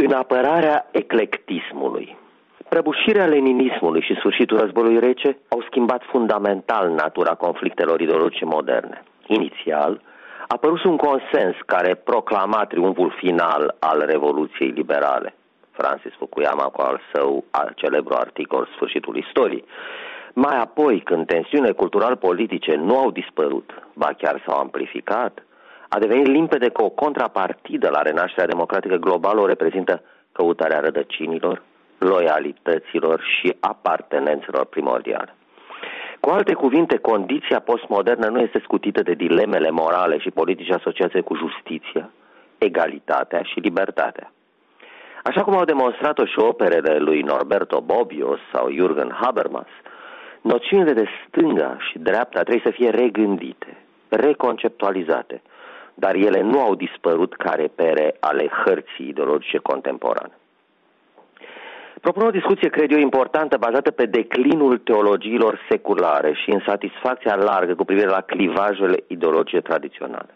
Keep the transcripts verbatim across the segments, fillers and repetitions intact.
În apărarea eclectismului, prăbușirea leninismului și sfârșitul războiului rece au schimbat fundamental natura conflictelor ideologice moderne. Inițial, a apărut un consens care proclama triumful final al Revoluției Liberale. Francis Fukuyama cu al său al celebru articol Sfârșitul istoriei. Mai apoi, când tensiunile cultural-politice nu au dispărut, ba chiar s-au amplificat, a devenit limpede că o contrapartidă la renașterea democratică globală o reprezintă căutarea rădăcinilor, loialităților și apartenențelor primordiale. Cu alte cuvinte, condiția postmodernă nu este scutită de dilemele morale și politice asociate cu justiția, egalitatea și libertatea. Așa cum au demonstrat-o și operele lui Norberto Bobbio sau Jürgen Habermas, noțiunile de stânga și dreapta trebuie să fie regândite, reconceptualizate, dar ele nu au dispărut ca repere ale hărții ideologice contemporane. Propun o discuție, cred eu, importantă, bazată pe declinul teologiilor seculare și în satisfacția largă cu privire la clivajele ideologice tradiționale.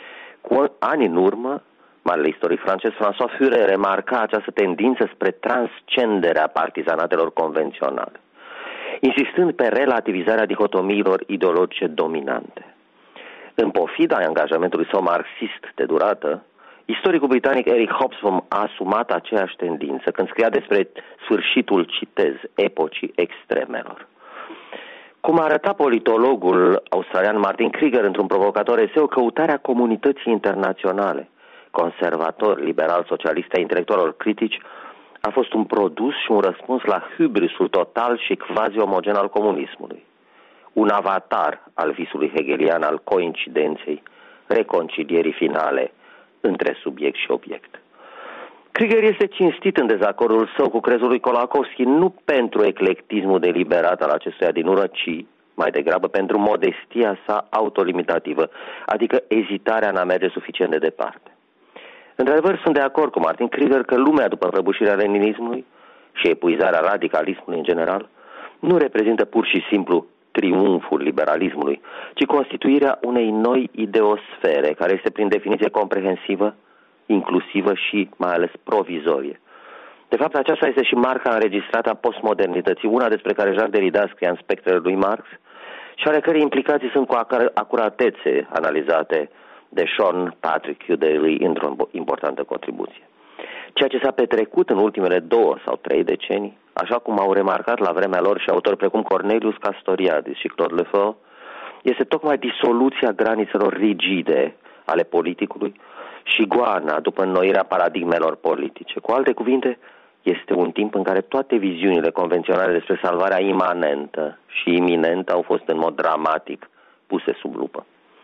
Cu ani în urmă, marele istoric francez François Furet remarca această tendință spre transcenderea partizanatelor convenționale, insistând pe relativizarea dihotomiilor ideologice dominante. În pofida angajamentului său marxist de durată, istoricul britanic Eric Hobsbawm a asumat aceeași tendință când scria despre sfârșitul, citez, epocii extremelor. Cum arăta politologul australian Martin Krieger într-un provocator eseu, căutarea comunității internaționale, conservatori, liberal, socialiste, a intelectualilor critici, a fost un produs și un răspuns la hybrisul total și quasi-omogen al comunismului. Un avatar al visului hegelian al coincidenței, reconcilierii finale între subiect și obiect. Krieger este cinstit în dezacordul său cu crezul lui Kolakowski, nu pentru eclectismul deliberat al acestuia din ură, ci mai degrabă pentru modestia sa autolimitativă, adică ezitarea în a merge suficient de departe. Într-adevăr, sunt de acord cu Martin Krieger că lumea după prăbușirea leninismului și epuizarea radicalismului în general nu reprezintă pur și simplu triumful liberalismului, ci constituirea unei noi ideosfere, care este prin definiție comprehensivă, inclusivă și mai ales provizorie. De fapt, aceasta este și marca înregistrată a postmodernității, una despre care Jacques Derrida scria în Spectrele lui Marx și ale cărei implicații sunt cu acuratețe analizate de Sean Patrick Daly într-o importantă contribuție. Ceea ce s-a petrecut în ultimele două sau trei decenii, așa cum au remarcat la vremea lor și autori precum Cornelius Castoriadis și Claude Lefort, este tocmai disoluția granițelor rigide ale politicului și goana după înnoirea paradigmelor politice. Cu alte cuvinte, este un timp în care toate viziunile convenționale despre salvarea imanentă și iminentă au fost în mod dramatic puse sub lupă.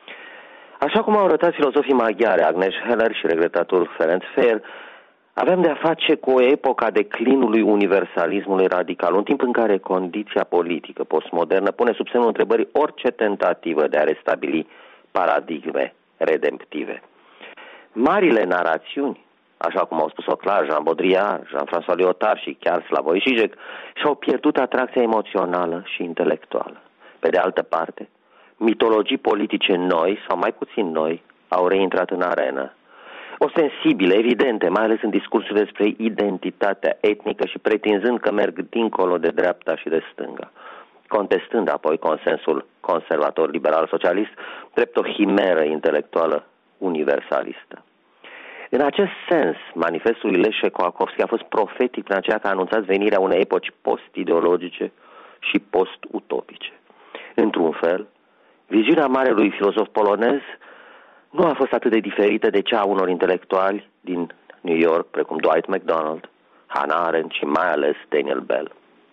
Așa cum au arătat filozofii maghiare Agnes Heller și regretatul Ferenc Fehr, avem de-a face cu o epocă a declinului universalismului radical, un timp în care condiția politică postmodernă pune sub semnul întrebării orice tentativă de a restabili paradigme redemptive. Marile narațiuni, așa cum au spus-o clar Jean Baudrillard, Jean-François Lyotard și chiar Slavoj Žižek, și-au pierdut atracția emoțională și intelectuală. Pe de altă parte, mitologii politice noi, sau mai puțin noi, au reintrat în arenă, ostensibile, evidente, mai ales în discursurile despre identitatea etnică și pretinzând că merg dincolo de dreapta și de stânga, contestând apoi consensul conservator, liberal, socialist, drept o himeră intelectuală universalistă. În acest sens, manifestul lui Leszek Kołakowski a fost profetic prin aceea că a anunțat venirea unei epoci post-ideologice și post-utopice. Într-un fel, viziunea marelui filozof polonez nu a fost atât de diferită de cea a unor intelectuali din New York, precum Dwight MacDonald, Hannah Arendt și mai ales Daniel Bell.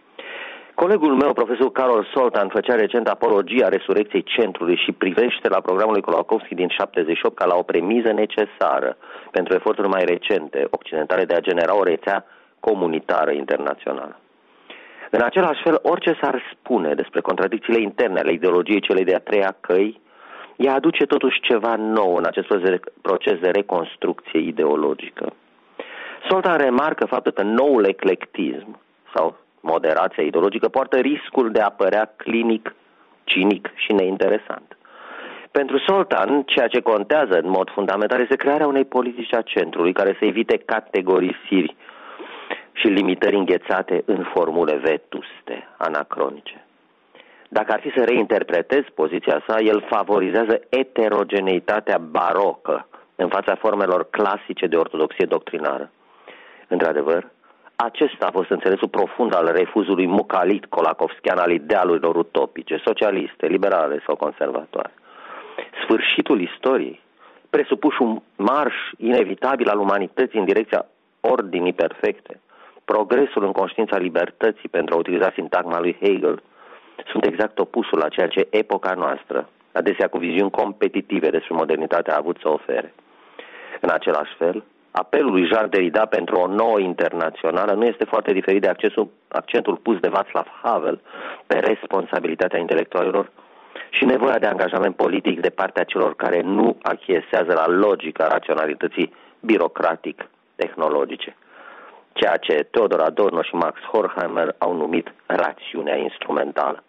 Colegul meu, profesor Carol Soltan, făcea recent apologia resurecției centrului și privește la programul lui Kolakowski din șaptezeci și opt ca la o premiză necesară pentru eforturi mai recente occidentale de a genera o rețea comunitară internațională. În același fel, orice s-ar spune despre contradicțiile interne ale ideologiei celei de-a treia căi, ea aduce totuși ceva nou în acest proces de reconstrucție ideologică. Soltan remarcă faptul că noul eclectism sau moderația ideologică poartă riscul de a părea clinic, cinic și neinteresant. Pentru Soltan, ceea ce contează în mod fundamental este crearea unei politici a centrului care să evite categorisiri și limitări înghețate în formule vetuste, anacronice. Dacă ar fi să reinterpretez poziția sa, el favorizează eterogeneitatea barocă în fața formelor clasice de ortodoxie doctrinară. Într-adevăr, acesta a fost înțelesul profund al refuzului mucalit colakovskian al idealurilor utopice, socialiste, liberale sau conservatoare. Sfârșitul istoriei, presupuși un marș inevitabil al umanității în direcția ordinii perfecte, progresul în conștiința libertății, pentru a utiliza sintagma lui Hegel, sunt exact opusul la ceea ce epoca noastră, adesea cu viziuni competitive despre modernitate, a avut să ofere. În același fel, apelul lui Jacques Derrida pentru o nouă internațională nu este foarte diferit de accesul, accentul pus de Václav Havel pe responsabilitatea intelectualilor și nevoia de angajament politic de partea celor care nu achiesează la logica raționalității birocratic-tehnologice, ceea ce Theodor Adorno și Max Horkheimer au numit rațiunea instrumentală.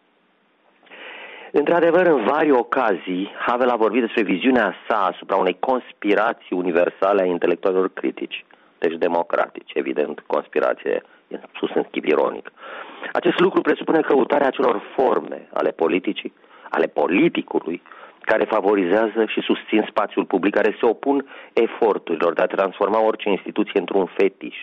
Într-adevăr, în vari ocazii, Havel a vorbit despre viziunea sa asupra unei conspirații universale a intelectualilor critici, deci democratici, evident, conspirație sus în chip ironic. Acest lucru presupune căutarea acelor forme ale politicii, ale politicului, care favorizează și susțin spațiul public, care se opun eforturilor de a transforma orice instituție într-un fetiș,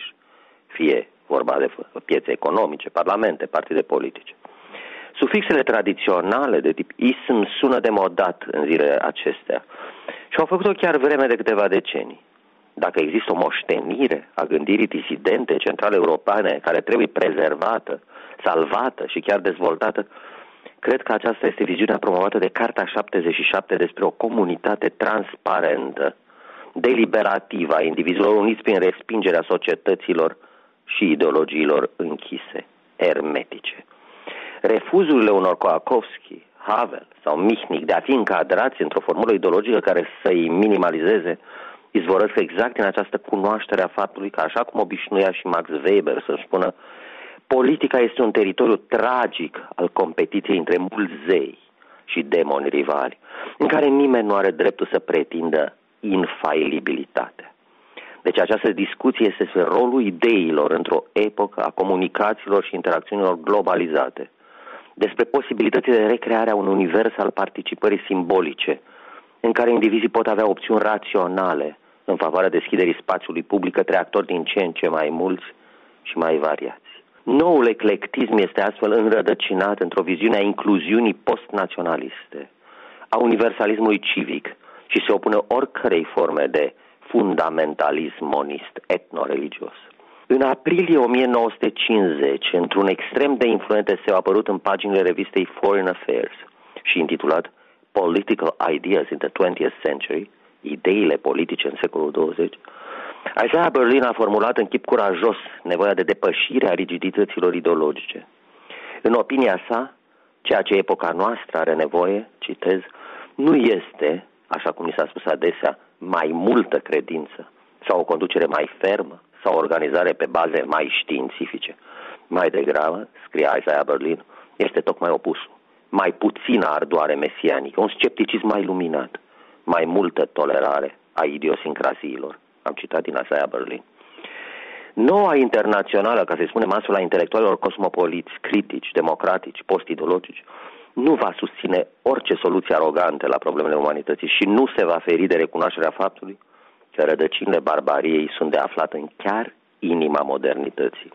fie vorba de piețe economice, parlamente, partide politice. Sufixele tradiționale de tip ism sună demodat în zilele acestea și au făcut-o chiar vreme de câteva decenii. Dacă există o moștenire a gândirii disidente centrale europene care trebuie prezervată, salvată și chiar dezvoltată, cred că aceasta este viziunea promovată de Carta șaptezeci și șapte despre o comunitate transparentă, deliberativă a indivizilor uniți prin respingerea societăților și ideologiilor închise, hermetice. Refuzurile unor Koakowski, Havel sau Michnik de a fi încadrați într-o formulă ideologică care să-i minimalizeze, izvorăsc exact în această cunoaștere a faptului că, așa cum obișnuia și Max Weber să spună, politica este un teritoriu tragic al competiției între mulți zei și demoni rivali, în care nimeni nu are dreptul să pretindă infailibilitate. Deci această discuție este despre rolul ideilor într-o epocă a comunicațiilor și interacțiunilor globalizate, despre posibilitățile de recreare a unui univers al participării simbolice, în care indivizii pot avea opțiuni raționale în favoarea deschiderii spațiului public către actori din ce în ce mai mulți și mai variați. Noul eclectism este astfel înrădăcinat într-o viziune a incluziunii postnaționaliste, a universalismului civic și se opune oricărei forme de fundamentalism monist, etno-religios. În aprilie o mie nouă sute cincizeci, într-un extrem de influent eseu apărut în paginile revistei Foreign Affairs și intitulat Political Ideas in the twentieth Century, ideile politice în secolul douăzeci, Isaiah Berlin a formulat în chip curajos nevoia de depășire a rigidităților ideologice. În opinia sa, ceea ce epoca noastră are nevoie, citez, nu este, așa cum ni s-a spus adesea, mai multă credință sau o conducere mai fermă sau o organizare pe baze mai științifice. Mai degrabă, scrie Isaiah Berlin, este tocmai opusul. Mai puțină ardoare mesianică, un scepticism mai luminat, mai multă tolerare a idiosincraziilor. Am citat din Isaiah Berlin. Noua internațională, ca să-i spunem astfel, a intelectualilor cosmopoliți, critici, democratici, post-ideologici, nu va susține orice soluție arogantă la problemele umanității și nu se va feri de recunoașterea faptului că rădăcinile barbariei sunt de aflat în chiar inima modernității.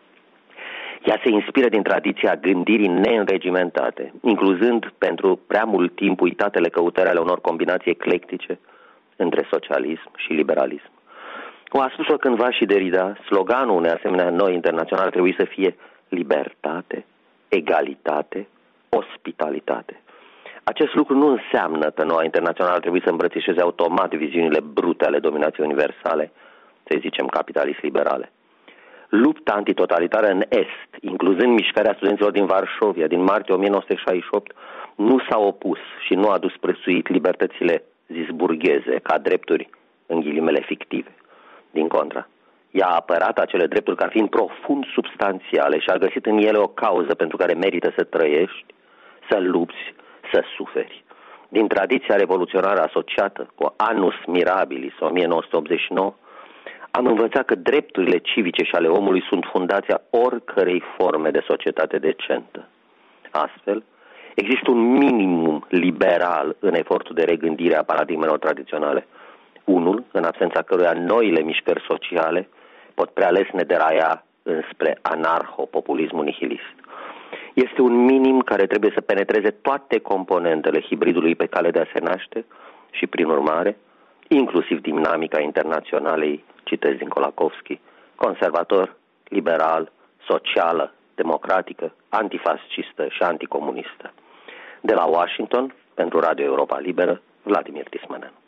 Ea se inspiră din tradiția gândirii neînregimentate, incluzând pentru prea mult timp uitatele căutări ale unor combinații eclectice între socialism și liberalism. Cum a spus-o cândva și Derrida, sloganul unei asemenea noi internaționale trebuie să fie libertate, egalitate, ospitalitate. Acest lucru nu înseamnă că noua internațională trebuie să îmbrățișeze automat viziunile brute ale dominației universale, să zicem capitalist-liberale. Lupta antitotalitară în Est, incluzând mișcarea studenților din Varșovia din martie o mie nouă sute șaizeci și opt, nu s-a opus și nu a dus prețuit libertățile zisburgheze ca drepturi, în ghilimele, fictive. Din contra, ea a apărat acele drepturi ca fiind profund substanțiale și a găsit în ele o cauză pentru care merită să trăiești, să lupți, să suferi. din tradiția revoluționară asociată cu Annus Mirabilis o mie nouă sute optzeci și nouă, am învățat că drepturile civice și ale omului sunt fundația oricărei forme de societate decentă. Astfel, există un minimum liberal în efortul de regândire a paradigmelor tradiționale, unul în absența căruia noile mișcări sociale pot prea lesne deraia înspre anarho-populismul nihilist. Este un minim care trebuie să penetreze toate componentele hibridului pe cale de a se naște și, prin urmare, inclusiv dinamica internaționalei, citez din Kolakowski, conservator, liberal, socială, democratică, antifascistă și anticomunistă. De la Washington, pentru Radio Europa Liberă, Vladimir Tismaneanu.